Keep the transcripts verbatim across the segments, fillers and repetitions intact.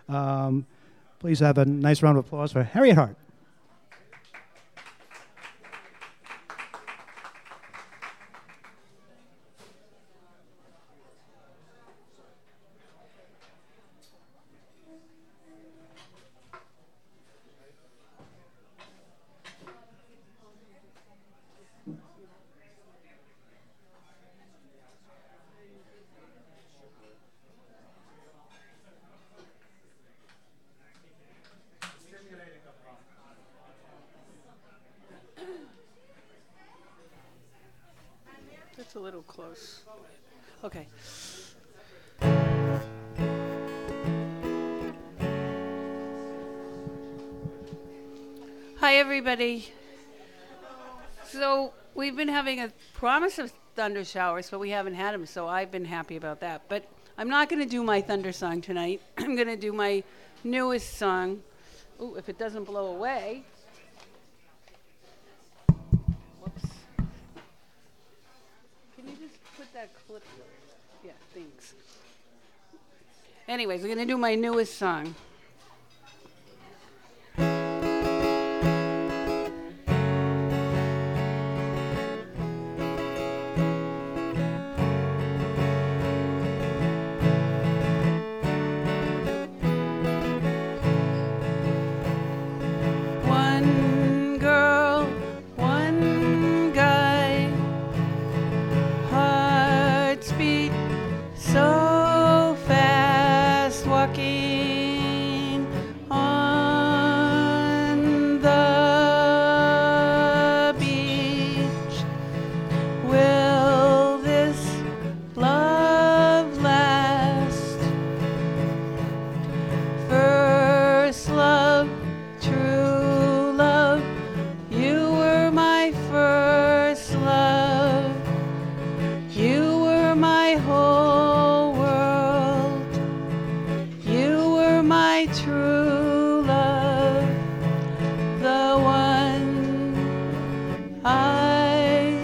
Um, please have a nice round of applause for Harriet Hart. That's a little close. Okay. Hi, everybody. So we've been having a promise of thunder showers, but we haven't had them, so I've been happy about that. But I'm not going to do my thunder song tonight. I'm going to do my newest song. Ooh, if it doesn't blow away. Whoops. Can you just put that clip? Yeah, thanks. Anyways, we're going to do my newest song. One girl, one guy, hearts beat so fast, walking on the beach. Will this love last? First love, true love, you were my first love. You were my whole world. You were my true love, the one I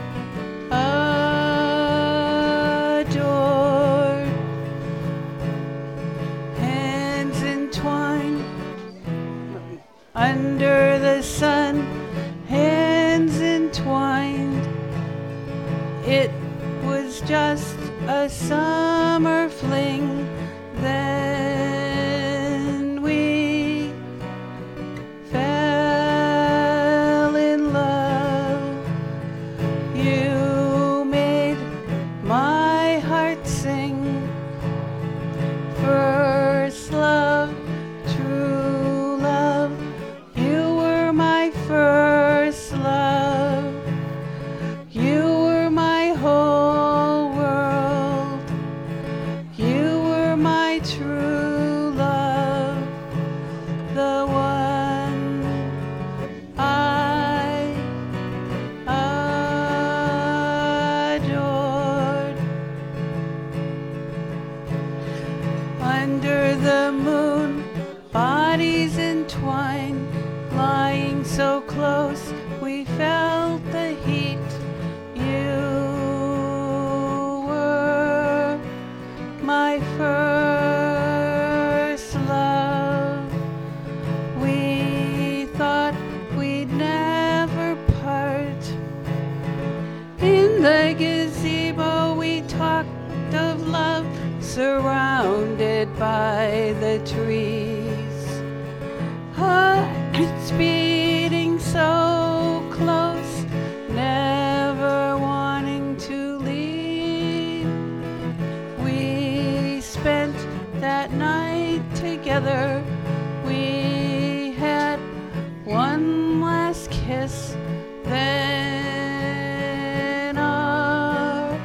adored. Hands entwined under the sun, hands entwined. It was just a summer fling. Then we fell in love. You made my heart sing. First love, true love, you were my first love. You were my whole world. You were my true love, the one I adored. Under the moon, bodies entwined, lying so close, we felt the heat. You were my first love. We thought we'd never part. In the gazebo we talked of love, surrounded by the trees. Hearts beating so close, never wanting to leave. We spent that night together. We had one last kiss, then our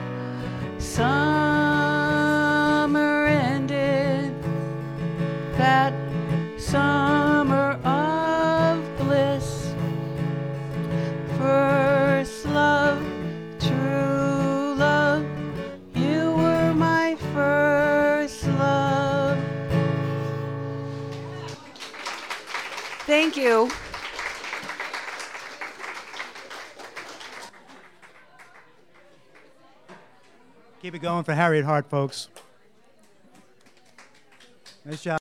summer ended. That summer of bliss. First love, true love, you were my first love. Thank you. Keep it going for Harriet Hart, folks. Nice job.